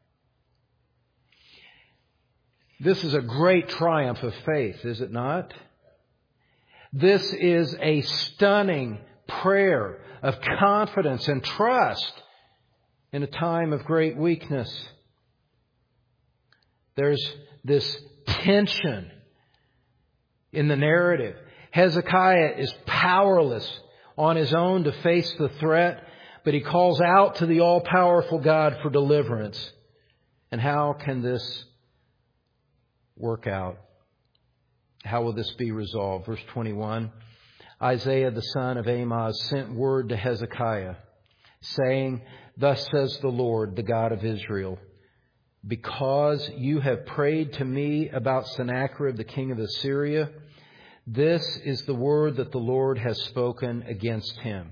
This is a great triumph of faith, is it not? This is a stunning prayer of confidence and trust in a time of great weakness. There's this tension in the narrative. Hezekiah is powerless on his own to face the threat, but he calls out to the all-powerful God for deliverance. And how can this work out? How will this be resolved? Verse twenty-one, Isaiah the son of Amoz sent word to Hezekiah, saying, Thus says the Lord, the God of Israel, because you have prayed to me about Sennacherib, the king of Assyria, this is the word that the Lord has spoken against him.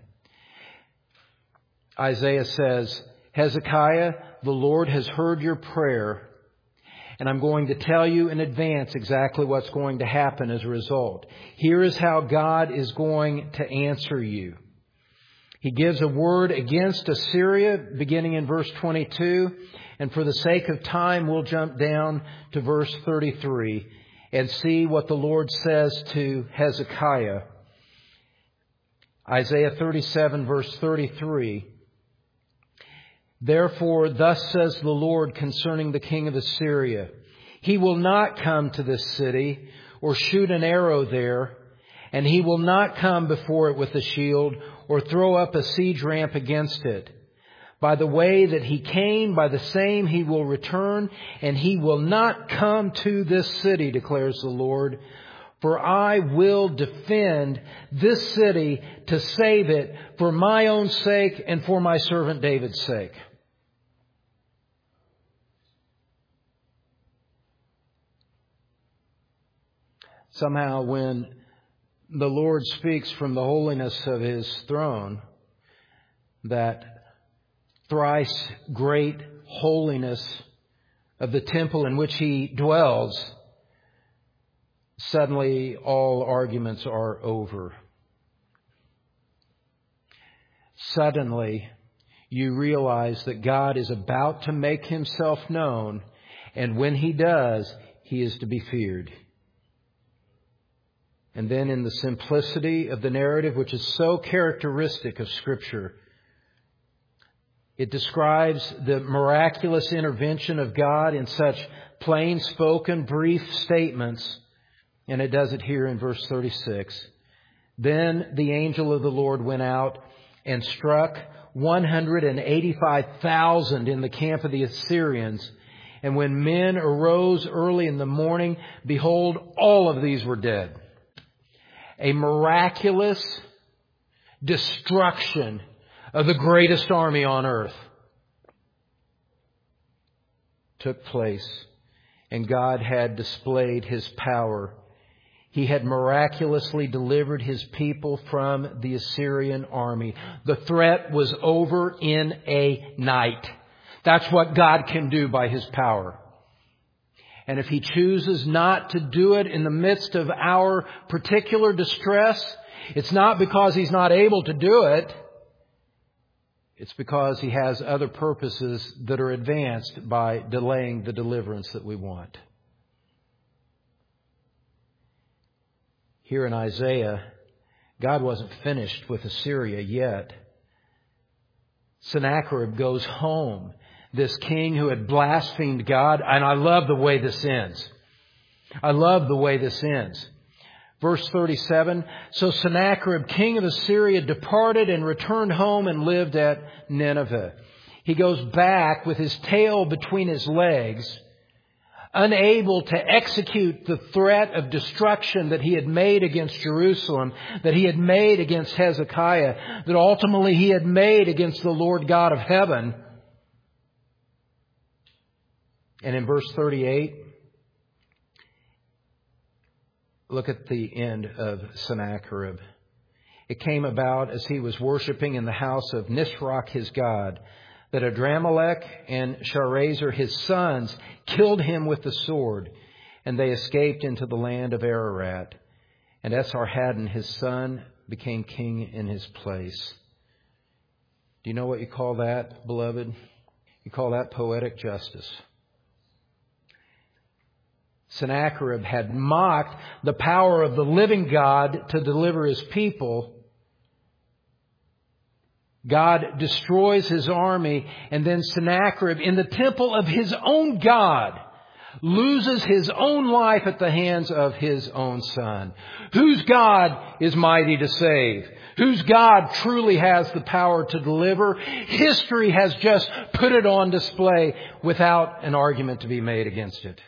Isaiah says, Hezekiah, the Lord has heard your prayer, and I'm going to tell you in advance exactly what's going to happen as a result. Here is how God is going to answer you. He gives a word against Assyria, beginning in verse twenty-two. And for the sake of time, we'll jump down to verse thirty-three and see what the Lord says to Hezekiah. Isaiah thirty-seven, verse thirty-three. Therefore, thus says the Lord concerning the king of Assyria, he will not come to this city or shoot an arrow there, and he will not come before it with a shield or throw up a siege ramp against it. By the way that he came, by the same he will return, and he will not come to this city, declares the Lord. For I will defend this city to save it for my own sake and for my servant David's sake. Somehow when the Lord speaks from the holiness of His throne, that thrice great holiness of the temple in which He dwells, suddenly all arguments are over. Suddenly you realize that God is about to make Himself known, and when He does, He is to be feared. And then in the simplicity of the narrative, which is so characteristic of Scripture, it describes the miraculous intervention of God in such plain-spoken, brief statements. And it does it here in verse thirty-six. Then the angel of the Lord went out and struck one hundred eighty-five thousand in the camp of the Assyrians. And when men arose early in the morning, behold, all of these were dead. A miraculous destruction of the greatest army on earth took place. And God had displayed His power. He had miraculously delivered His people from the Assyrian army. The threat was over in a night. That's what God can do by His power. And if He chooses not to do it in the midst of our particular distress, it's not because He's not able to do it. It's because He has other purposes that are advanced by delaying the deliverance that we want. Here in Isaiah, God wasn't finished with Assyria yet. Sennacherib goes home. This king who had blasphemed God. And I love the way this ends. I love the way this ends. Verse thirty-seven, so Sennacherib, king of Assyria, departed and returned home and lived at Nineveh. He goes back with his tail between his legs, unable to execute the threat of destruction that he had made against Jerusalem, that he had made against Hezekiah, that ultimately he had made against the Lord God of heaven. And in verse thirty-eight, look at the end of Sennacherib. It came about as he was worshiping in the house of Nisroch his god, that Adramelech and Sharezer his sons killed him with the sword, and they escaped into the land of Ararat. And Esarhaddon his son became king in his place. Do you know what you call that, beloved? You call that poetic justice. Sennacherib had mocked the power of the living God to deliver His people. God destroys His army, and then Sennacherib, in the temple of his own God, loses his own life at the hands of his own son. Whose God is mighty to save? Whose God truly has the power to deliver? History has just put it on display without an argument to be made against it.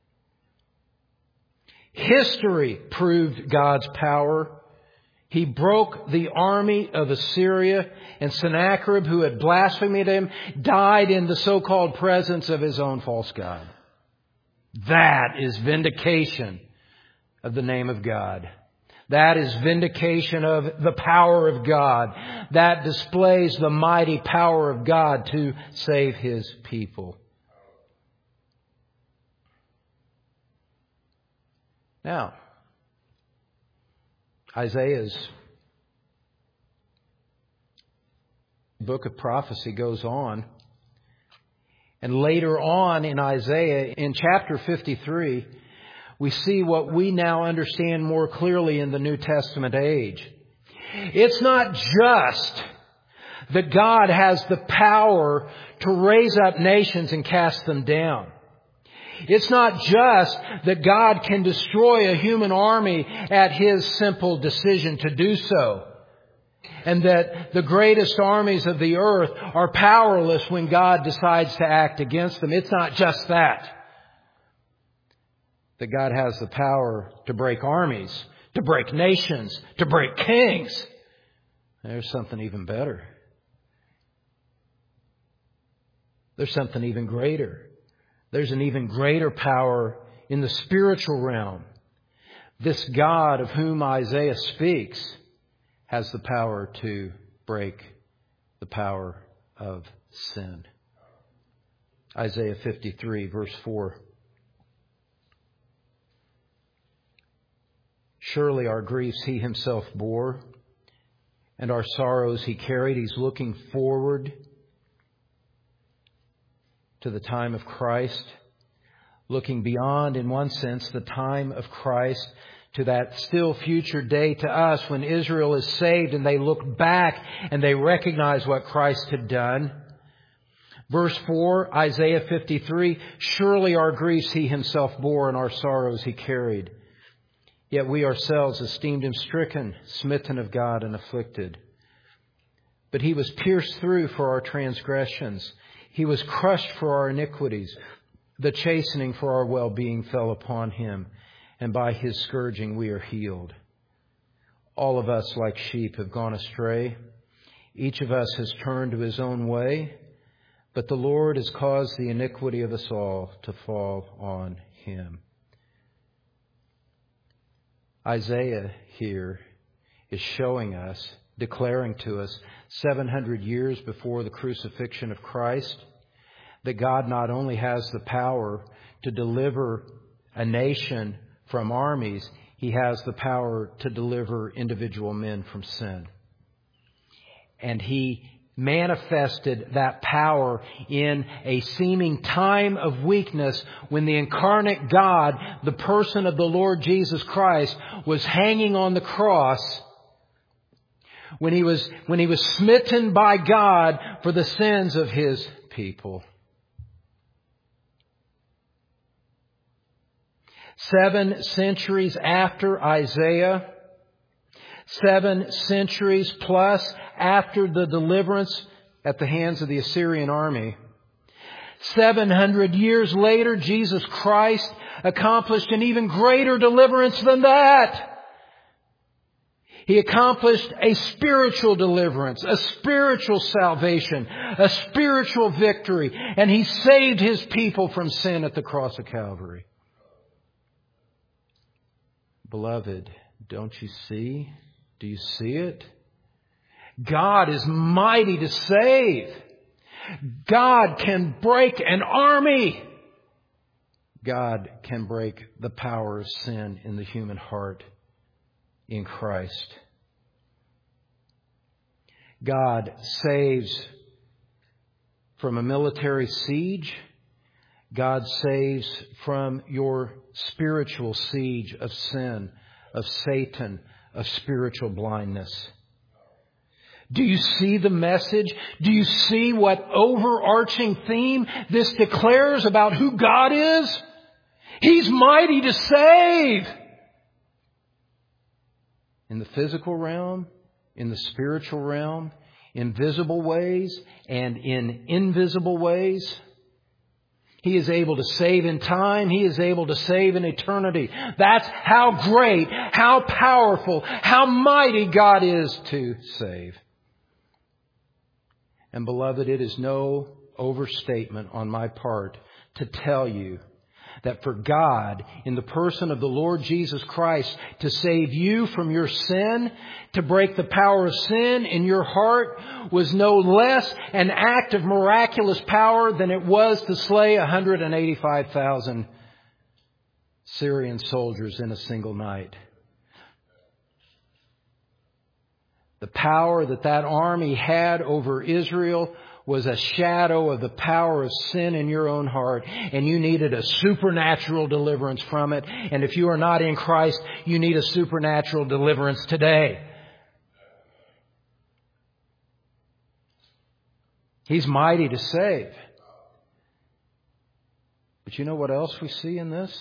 History proved God's power. He broke the army of Assyria, and Sennacherib, who had blasphemed Him, died in the so-called presence of his own false god. That is vindication of the name of God. That is vindication of the power of God. That displays the mighty power of God to save His people. Now, Isaiah's book of prophecy goes on. And later on in Isaiah, in chapter fifty-three, we see what we now understand more clearly in the New Testament age. It's not just that God has the power to raise up nations and cast them down. It's not just that God can destroy a human army at His simple decision to do so, and that the greatest armies of the earth are powerless when God decides to act against them. It's not just that. that God has the power to break armies, to break nations, to break kings. There's something even better. There's something even greater. There's an even greater power in the spiritual realm. This God of whom Isaiah speaks has the power to break the power of sin. Isaiah fifty-three, verse four. Surely our griefs He Himself bore, and our sorrows He carried. He's looking forward to the time of Christ, looking beyond, in one sense, the time of Christ to that still future day to us when Israel is saved and they look back and they recognize what Christ had done. Verse four, Isaiah fifty-three, surely our griefs He Himself bore and our sorrows He carried. Yet we ourselves esteemed Him stricken, smitten of God, and afflicted. But He was pierced through for our transgressions. He was crushed for our iniquities. The chastening for our well-being fell upon Him, and by His scourging we are healed. All of us, like sheep, have gone astray. Each of us has turned to his own way, but the Lord has caused the iniquity of us all to fall on Him. Isaiah here is showing us, declaring to us, seven hundred years before the crucifixion of Christ, that God not only has the power to deliver a nation from armies, He has the power to deliver individual men from sin. And He manifested that power in a seeming time of weakness when the incarnate God, the person of the Lord Jesus Christ, was hanging on the cross, when he was, when he was smitten by God for the sins of His people. Seven centuries after Isaiah, seven centuries plus after the deliverance at the hands of the Assyrian army, seven hundred years later, Jesus Christ accomplished an even greater deliverance than that. He accomplished a spiritual deliverance, a spiritual salvation, a spiritual victory, and He saved His people from sin at the cross of Calvary. Beloved, don't you see? Do you see it? God is mighty to save. God can break an army. God can break the power of sin in the human heart in Christ. God saves from a military siege. God saves from your spiritual siege of sin, of Satan, of spiritual blindness. Do you see the message? Do you see what overarching theme this declares about who God is? He's mighty to save. In the physical realm, in the spiritual realm, in visible ways and in invisible ways. He is able to save in time. He is able to save in eternity. That's how great, how powerful, how mighty God is to save. And beloved, it is no overstatement on my part to tell you that for God, in the person of the Lord Jesus Christ, to save you from your sin, to break the power of sin in your heart, was no less an act of miraculous power than it was to slay one hundred eighty-five thousand Syrian soldiers in a single night. The power that that army had over Israel was a shadow of the power of sin in your own heart, and you needed a supernatural deliverance from it. And if you are not in Christ, you need a supernatural deliverance today. He's mighty to save. But you know what else we see in this?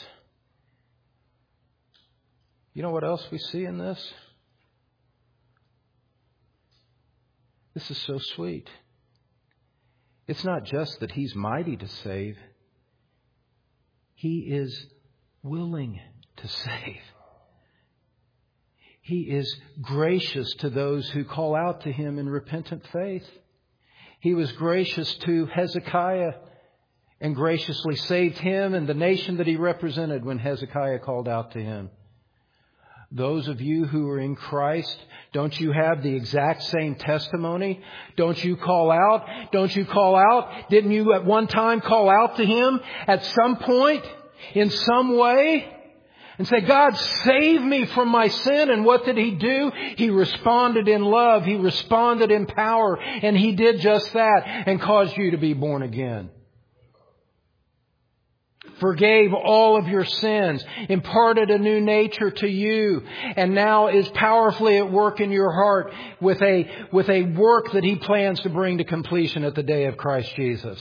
You know what else we see in this? This is so sweet. It's not just that He's mighty to save. He is willing to save. He is gracious to those who call out to Him in repentant faith. He was gracious to Hezekiah and graciously saved him and the nation that he represented when Hezekiah called out to Him. Those of you who are in Christ, don't you have the exact same testimony? Don't you call out? Don't you call out? Didn't you at one time call out to Him at some point, in some way? And say, God, save me from my sin. And what did He do? He responded in love. He responded in power. And He did just that and caused you to be born again. Forgave all of your sins, imparted a new nature to you, and now is powerfully at work in your heart with a, with a work that He plans to bring to completion at the day of Christ Jesus.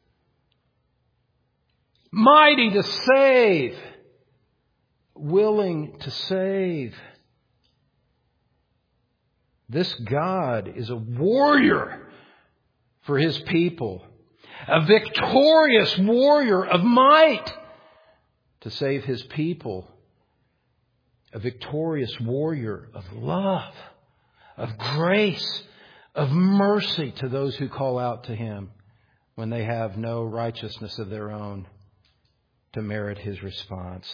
Mighty to save. Willing to save. This God is a warrior for His people. A victorious warrior of might to save His people. A victorious warrior of love, of grace, of mercy to those who call out to Him when they have no righteousness of their own to merit His response.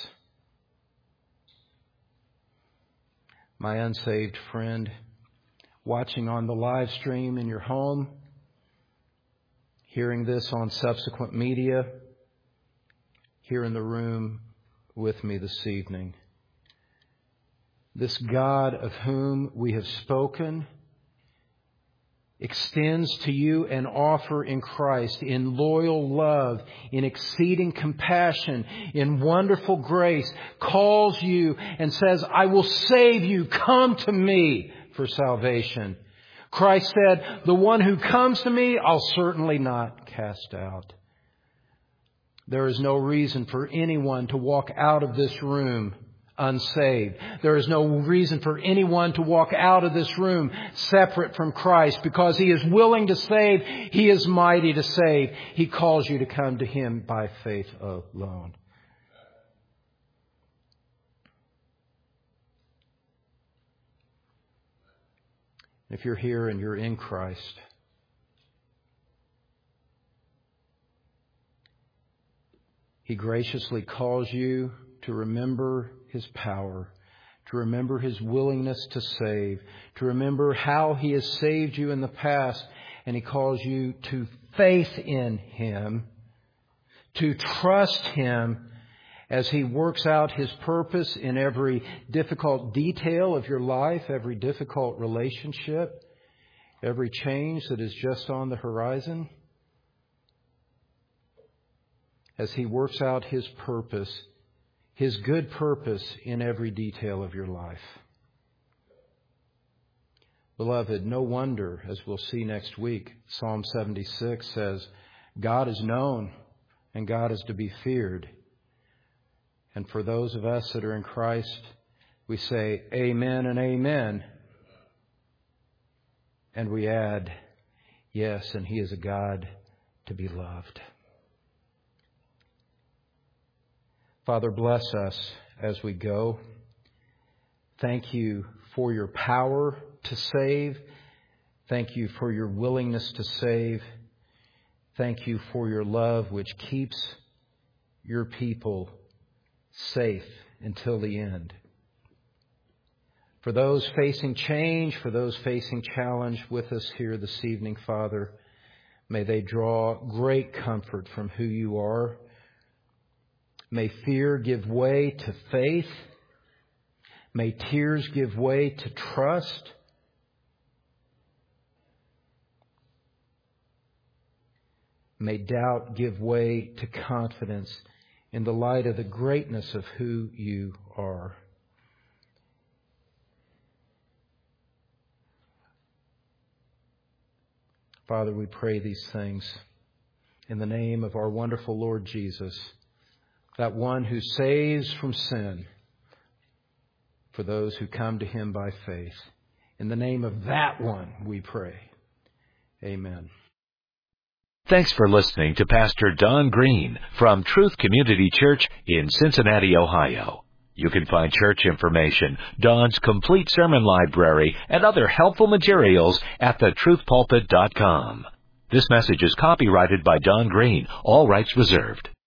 My unsaved friend, watching on the live stream in your home, hearing this on subsequent media, here in the room with me this evening. This God of whom we have spoken extends to you an offer in Christ, in loyal love, in exceeding compassion, in wonderful grace, calls you and says, I will save you. Come to me for salvation. Christ said, the one who comes to me, I'll certainly not cast out. There is no reason for anyone to walk out of this room unsaved. There is no reason for anyone to walk out of this room separate from Christ, because He is willing to save. He is mighty to save. He calls you to come to Him by faith alone. If you're here and you're in Christ, He graciously calls you to remember His power, to remember His willingness to save, to remember how He has saved you in the past, and He calls you to faith in Him, to trust Him as He works out His purpose in every difficult detail of your life, every difficult relationship, every change that is just on the horizon. As He works out His purpose, His good purpose in every detail of your life. Beloved, no wonder, as we'll see next week, Psalm seventy-six says, God is known and God is to be feared. And for those of us that are in Christ, we say amen and amen. And we add, yes, and He is a God to be loved. Father, bless us as we go. Thank You for Your power to save. Thank You for Your willingness to save. Thank You for Your love, which keeps Your people safe until the end. For those facing change, for those facing challenge with us here this evening, Father, may they draw great comfort from who You are. May fear give way to faith. May tears give way to trust. May doubt give way to confidence in the light of the greatness of who You are. Father, we pray these things in the name of our wonderful Lord Jesus, that one who saves from sin for those who come to Him by faith. In the name of that one we pray. Amen. Thanks for listening to Pastor Don Green from Truth Community Church in Cincinnati, Ohio. You can find church information, Don's complete sermon library, and other helpful materials at the truth pulpit dot com. This message is copyrighted by Don Green, all rights reserved.